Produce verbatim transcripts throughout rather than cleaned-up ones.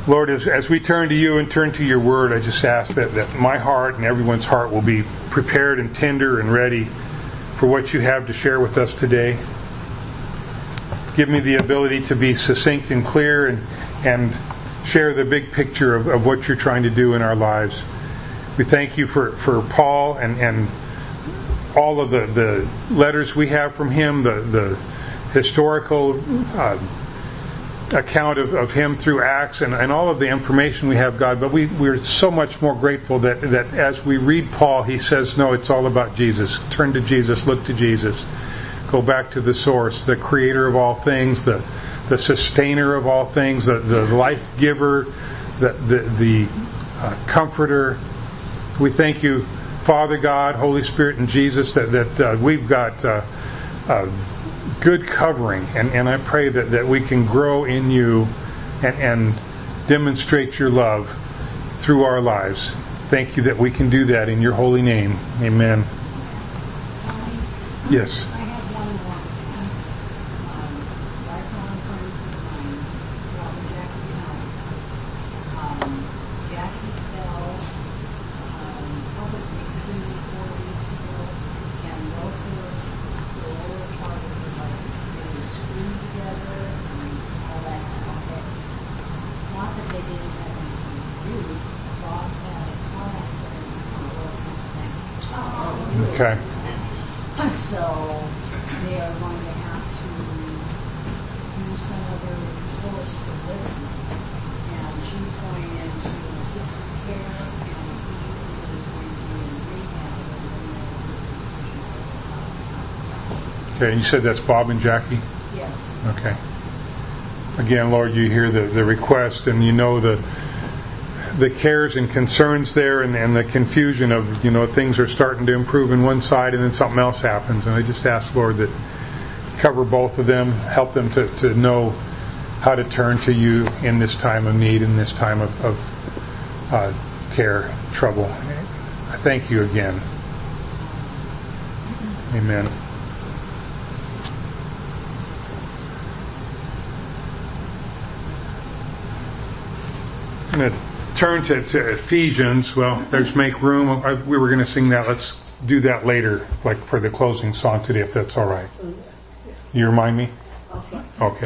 Lord, as, as we turn to you and turn to your word, I just ask that, that my heart and everyone's heart will be prepared and tender and ready for what you have to share with us today. Give me the ability to be succinct and clear and, and share the big picture of, of what you're trying to do in our lives. We thank you for, for Paul and, and all of the, the letters we have from him, the, the historical uh, account of, of him through Acts and, and all of the information we have, God. But we, we're so much more grateful that, that as we read Paul, he says, no, it's all about Jesus. Turn to Jesus, look to Jesus. Go back to the source, the creator of all things, the, the sustainer of all things, the, the life giver, the, the, the uh, comforter. We thank you, Father God, Holy Spirit, and Jesus, that, that uh, we've got uh, uh, good covering, and, and I pray that, that we can grow in you and, and demonstrate your love through our lives. Thank you that we can do that in your holy name. Amen. Yes. I have one more. Um, lifelong friends of mine, Rob and Jackie Howell. Um, Jackie fell um, probably three, four weeks ago, and both her the lower part of her leg is screwed together and all that kind of thing. Not that they didn't have anything to do. Bob had a car accident on the road thing. Okay. So they are going to have to use some other source for living. And she's going into assisted care, and he is going to be in rehab. Okay, you said that's Bob and Jackie? Yes. Okay. Again, Lord, you hear the, the request, and you know the the cares and concerns there, and, and the confusion of, you know, things are starting to improve in one side and then something else happens. And I just ask, Lord, that cover both of them, help them to, to know how to turn to you in this time of need, in this time of, of uh, care, trouble. I thank you again. Amen. I'm going to turn to, to Ephesians. Well, there's Make Room. I, we were going to sing that. Let's do that later, like for the closing song today, if that's all right. You remind me? Okay.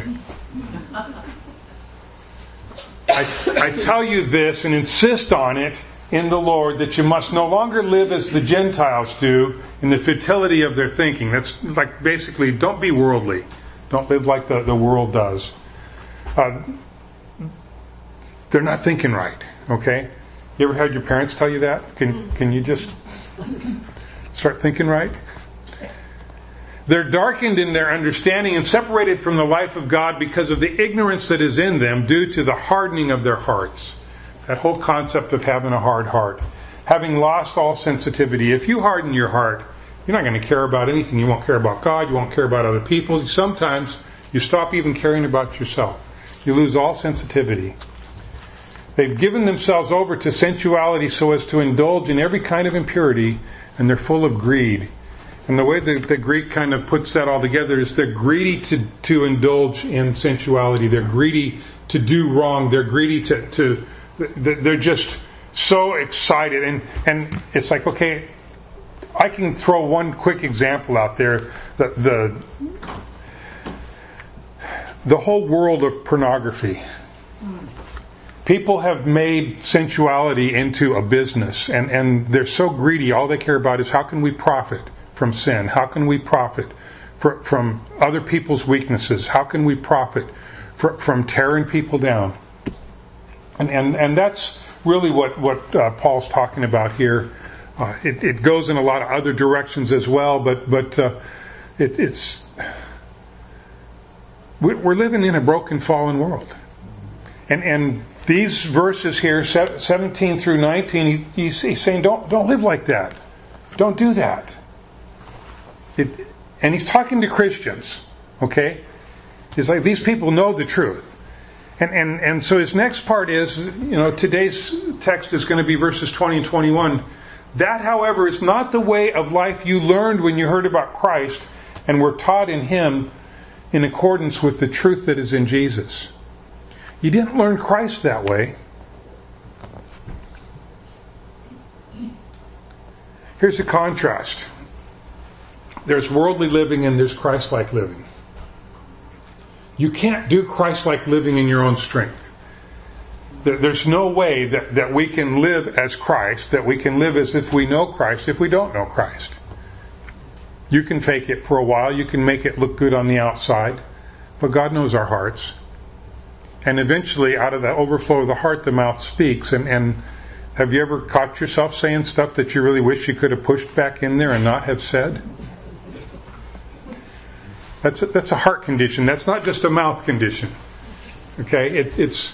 I, I tell you this and insist on it in the Lord, that you must no longer live as the Gentiles do in the futility of their thinking. That's like basically, don't be worldly. Don't live like the, the world does. Uh, they're not thinking right. Okay? You ever had your parents tell you that? Can can you just start thinking right? They're darkened in their understanding and separated from the life of God because of the ignorance that is in them due to the hardening of their hearts. That whole concept of having a hard heart. Having lost all sensitivity. If you harden your heart, you're not going to care about anything. You won't care about God. You won't care about other people. Sometimes you stop even caring about yourself. You lose all sensitivity. They've given themselves over to sensuality so as to indulge in every kind of impurity, and they're full of greed. And the way the, the Greek kind of puts that all together is they're greedy to, to indulge in sensuality. They're greedy to do wrong. They're greedy to, to they're just so excited. And, and it's like, okay, I can throw one quick example out there. The, the, the whole world of pornography. People have made sensuality into a business, and, and they're so greedy. All they care about is how can we profit from sin? How can we profit for, from other people's weaknesses? How can we profit for, from tearing people down? And and, and that's really what, what uh, Paul's talking about here. Uh, it, it goes in a lot of other directions as well, but, but uh, it, it's... We're living in a broken, fallen world. And and these verses here, seventeen through nineteen, he's saying, don't don't live like that. Don't do that. It, and he's talking to Christians, okay? He's like, these people know the truth. And, and, and so his next part is, you know, today's text is going to be verses twenty and twenty-one. That, however, is not the way of life you learned when you heard about Christ and were taught in Him in accordance with the truth that is in Jesus. You didn't learn Christ that way. Here's a contrast. There's worldly living and there's Christ-like living. You can't do Christ-like living in your own strength. There's no way that, that we can live as Christ, that we can live as if we know Christ if we don't know Christ. You can fake it for a while, you can make it look good on the outside, but God knows our hearts. And eventually, out of the overflow of the heart, the mouth speaks. And, and have you ever caught yourself saying stuff that you really wish you could have pushed back in there and not have said? That's a, that's a heart condition. That's not just a mouth condition. Okay? It, it's...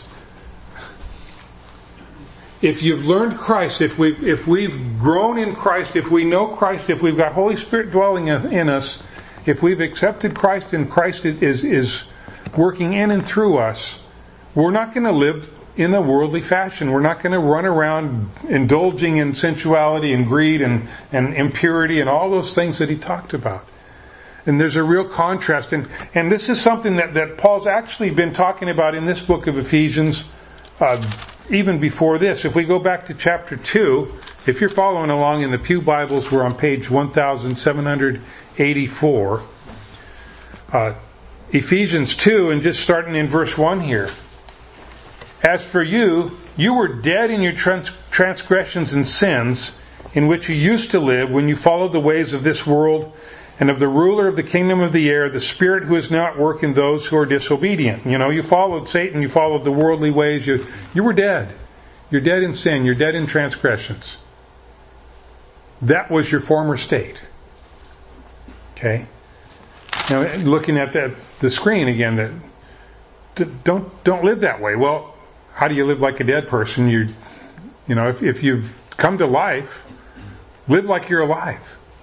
If you've learned Christ, if we've, if we've grown in Christ, if we know Christ, if we've got Holy Spirit dwelling in us, if we've accepted Christ and Christ is, is working in and through us, we're not going to live in a worldly fashion. We're not going to run around indulging in sensuality and greed and, and impurity and all those things that he talked about. And there's a real contrast. And, and this is something that, that Paul's actually been talking about in this book of Ephesians, uh, even before this. If we go back to chapter two, if you're following along in the Pew Bibles, we're on page one thousand seven hundred eighty-four. Uh, Ephesians two, and just starting in verse one here. As for you, you were dead in your trans- transgressions and sins, in which you used to live when you followed the ways of this world and of the ruler of the kingdom of the air, the spirit who is now at work in those who are disobedient. You know, you followed Satan, you followed the worldly ways, you, you were dead. You're dead in sin, you're dead in transgressions. That was your former state. Okay? Now, looking at that, the screen again, that don't, don't live that way. Well, how do you live like a dead person? You, you know, if, if you've come to life, live like you're alive.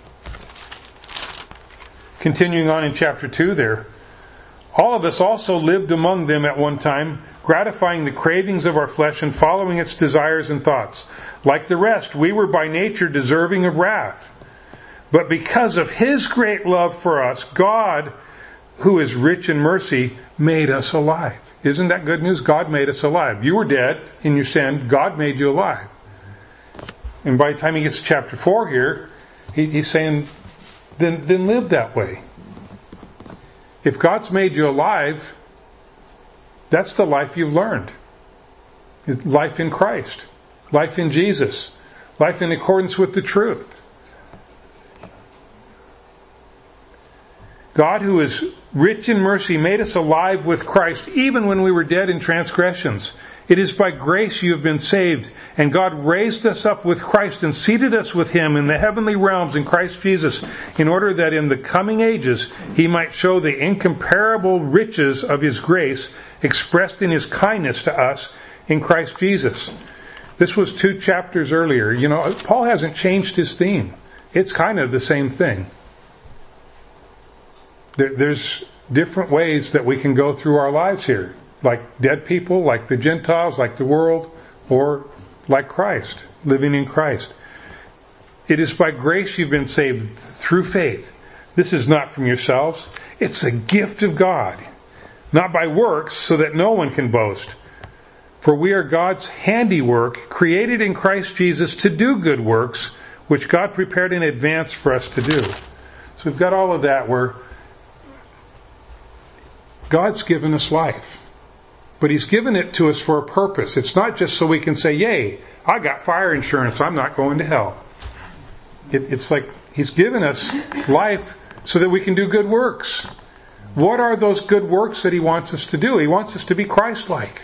Continuing on in chapter two there. All of us also lived among them at one time, gratifying the cravings of our flesh and following its desires and thoughts. Like the rest, we were by nature deserving of wrath. But because of His great love for us, God, who is rich in mercy, made us alive. Isn't that good news? God made us alive. You were dead in your sin. God made you alive. And by the time he gets to chapter four here, he, he's saying, Then, then live that way. If God's made you alive, that's the life you've learned. Life in Christ. Life in Jesus. Life in accordance with the truth. God, who is rich in mercy, made us alive with Christ even when we were dead in transgressions. It is by grace you have been saved, and God raised us up with Christ and seated us with Him in the heavenly realms in Christ Jesus, in order that in the coming ages He might show the incomparable riches of His grace expressed in His kindness to us in Christ Jesus. This was two chapters earlier. You know, Paul hasn't changed his theme. It's kind of the same thing. There, there's different ways that we can go through our lives here. Like dead people, like the Gentiles, like the world, or like Christ, living in Christ. It is by grace you've been saved through faith. This is not from yourselves. It's a gift of God, not by works, so that no one can boast. For we are God's handiwork, created in Christ Jesus to do good works, which God prepared in advance for us to do. So we've got all of that where God's given us life. But He's given it to us for a purpose. It's not just so we can say, yay, I got fire insurance, I'm not going to hell. It, it's like He's given us life so that we can do good works. What are those good works that He wants us to do? He wants us to be Christ-like.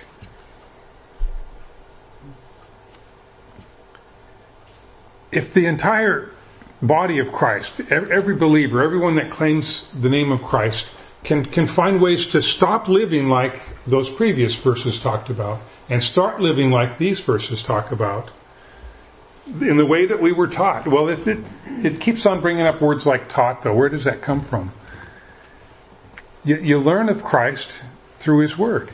If the entire body of Christ, every believer, everyone that claims the name of Christ, Can, can find ways to stop living like those previous verses talked about and start living like these verses talk about in the way that we were taught. Well, it, it, it keeps on bringing up words like taught, though. Where does that come from? You, you learn of Christ through His Word.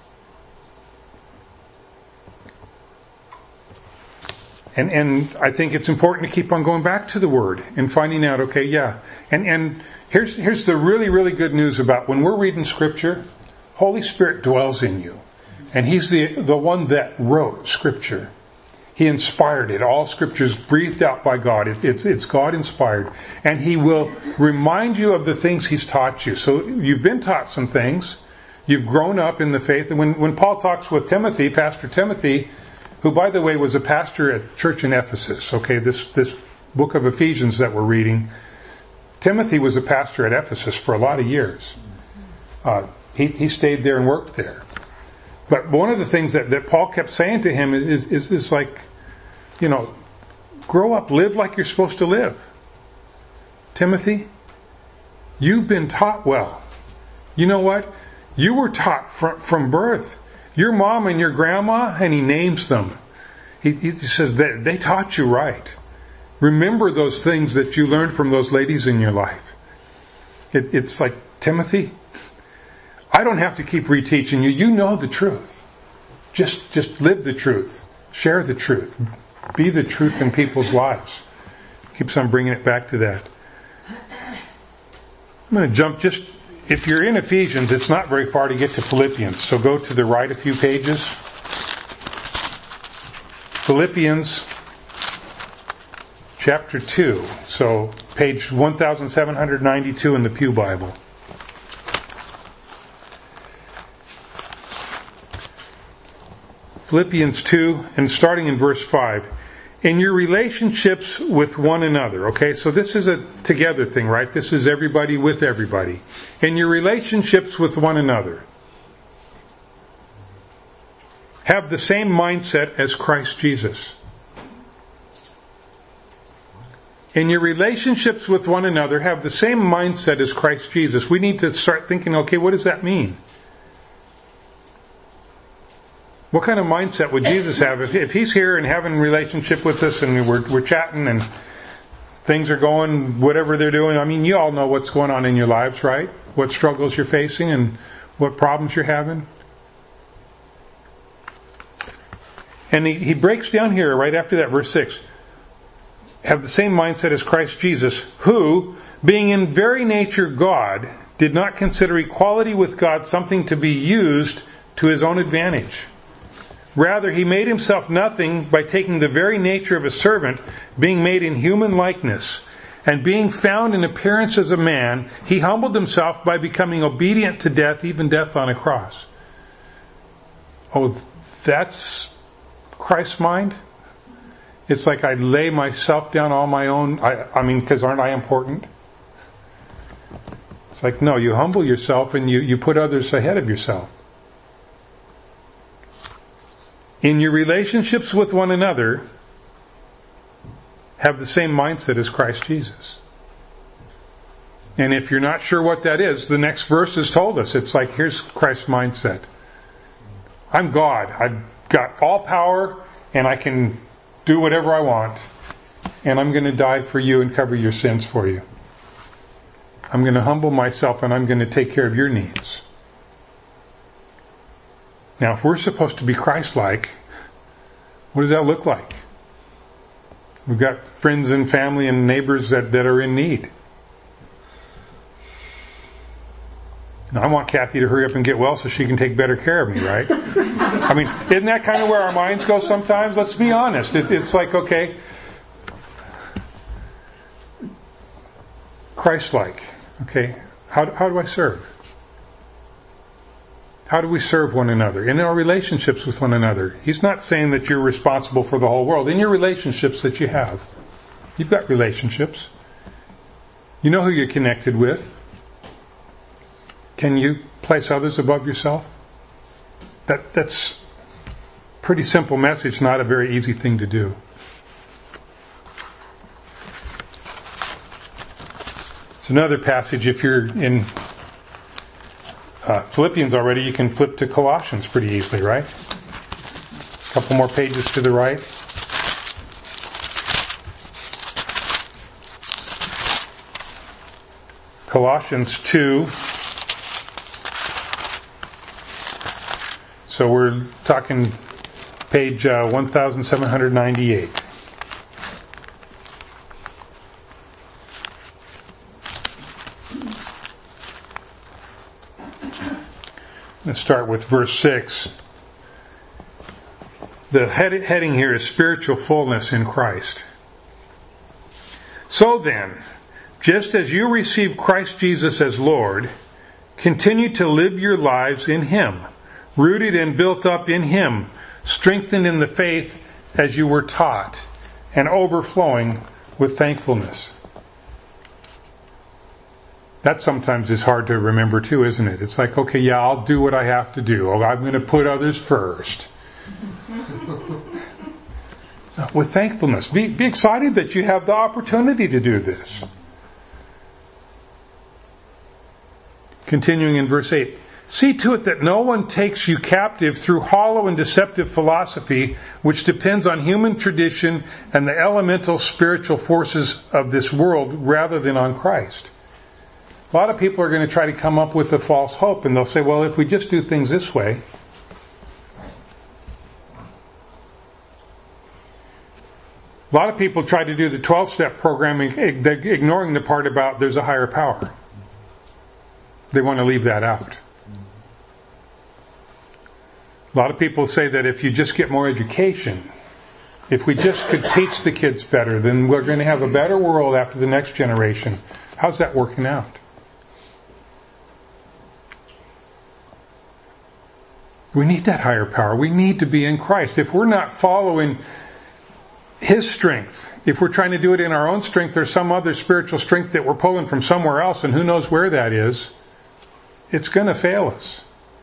And, and I think it's important to keep on going back to the Word and finding out, okay, yeah. And, and here's, here's the really, really good news about when we're reading Scripture, Holy Spirit dwells in you. And He's the, the one that wrote Scripture. He inspired it. All Scripture is breathed out by God. It, it's, it's God inspired. And He will remind you of the things He's taught you. So you've been taught some things. You've grown up in the faith. And when, when Paul talks with Timothy, Pastor Timothy, who by the way was a pastor at church in Ephesus, okay, this, this book of Ephesians that we're reading, Timothy was a pastor at Ephesus for a lot of years. Uh, he, he stayed there and worked there. But one of the things that, that Paul kept saying to him is, is, is like, you know, grow up, live like you're supposed to live. Timothy, you've been taught well. You know what? You were taught from, from birth. Your mom and your grandma, and he names them. He, he says that they taught you right. Remember those things that you learned from those ladies in your life. It, it's like, Timothy, I don't have to keep reteaching you. You know the truth. Just, just live the truth. Share the truth. Be the truth in people's lives. Keeps on bringing it back to that. I'm going to jump just, if you're in Ephesians, it's not very far to get to Philippians. So go to the right a few pages. Philippians chapter two. So page one thousand seven hundred ninety-two in the Pew Bible. Philippians two, and starting in verse five. In your relationships with one another. Okay, so this is a together thing, right? This is everybody with everybody. In your relationships with one another, have the same mindset as Christ Jesus. In your relationships with one another, have the same mindset as Christ Jesus. We need to start thinking, okay, what does that mean? What kind of mindset would Jesus have if, if He's here and having a relationship with us and we're, we're chatting and things are going, whatever they're doing? I mean, you all know what's going on in your lives, right? What struggles you're facing and what problems you're having. And he, he breaks down here right after that, verse six. Have the same mindset as Christ Jesus, who, being in very nature God, did not consider equality with God something to be used to His own advantage. Rather, He made Himself nothing by taking the very nature of a servant, being made in human likeness, and being found in appearance as a man, He humbled Himself by becoming obedient to death, even death on a cross. Oh, that's Christ's mind? It's like I lay myself down on my own. I, I mean, because aren't I important? It's like, no, you humble yourself and you, you put others ahead of yourself. In your relationships with one another, have the same mindset as Christ Jesus. And if you're not sure what that is, the next verse has told us. It's like, here's Christ's mindset. I'm God. I've got all power and I can do whatever I want. And I'm going to die for you and cover your sins for you. I'm going to humble myself and I'm going to take care of your needs. Now, if we're supposed to be Christ-like, what does that look like? We've got friends and family and neighbors that, that are in need. Now, I want Kathy to hurry up and get well so she can take better care of me, right? I mean, isn't that kind of where our minds go sometimes? Let's be honest. It, it's like, okay, Christ-like. Okay, how, how do I serve? How do we serve one another? In our relationships with one another. He's not saying that you're responsible for the whole world. In your relationships that you have. You've got relationships. You know who you're connected with. Can you place others above yourself? That, that's a pretty simple message, not a very easy thing to do. It's another passage, if you're in Uh, Philippians already, you can flip to Colossians pretty easily, right? A couple more pages to the right. Colossians two. So we're talking page uh, one thousand seven hundred ninety-eight. Let's start with verse six. the head, heading here is spiritual fullness in Christ. So then, just as you receive Christ Jesus as Lord, continue to live your lives in Him, rooted and built up in Him, strengthened in the faith as you were taught, and overflowing with thankfulness. That sometimes is hard to remember too, isn't it? It's like, okay, yeah, I'll do what I have to do. Oh, I'm going to put others first. With thankfulness. Be, be excited that you have the opportunity to do this. Continuing in verse eight. See to it that no one takes you captive through hollow and deceptive philosophy, which depends on human tradition and the elemental spiritual forces of this world rather than on Christ. A lot of people are going to try to come up with a false hope, and they'll say, well, if we just do things this way. A lot of people try to do the twelve-step program, ignoring the part about there's a higher power. They want to leave that out. A lot of people say that if you just get more education, if we just could teach the kids better, then we're going to have a better world after the next generation. How's that working out? We need that higher power. We need to be in Christ. If we're not following His strength, if we're trying to do it in our own strength or some other spiritual strength that we're pulling from somewhere else, and who knows where that is, it's going to fail us.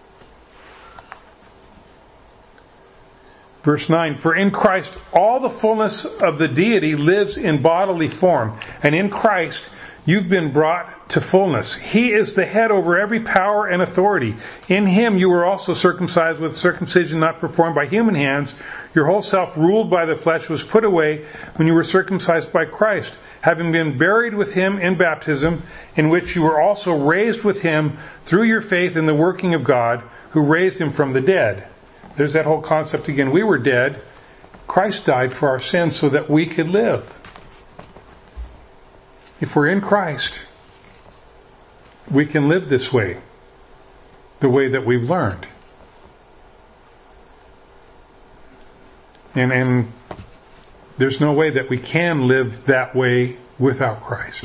Verse nine, for in Christ all the fullness of the deity lives in bodily form, and in Christ you've been brought to fullness. He is the head over every power and authority. In Him you were also circumcised with circumcision not performed by human hands. Your whole self, ruled by the flesh, was put away when you were circumcised by Christ, having been buried with Him in baptism, in which you were also raised with Him through your faith in the working of God, who raised Him from the dead. There's that whole concept again. We were dead. Christ died for our sins so that we could live. If we're in Christ, we can live this way, the way that we've learned. And, and there's no way that we can live that way without Christ.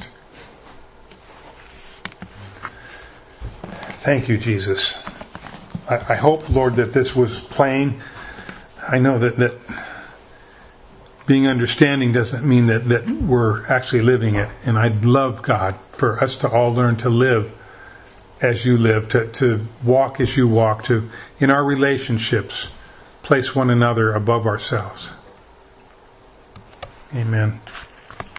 Thank you, Jesus. I, I hope, Lord, that this was plain. I know that, that being understanding doesn't mean that, that we're actually living it. And I'd love, God, for us to all learn to live as you live, to, to walk as you walk, to, in our relationships, place one another above ourselves. Amen.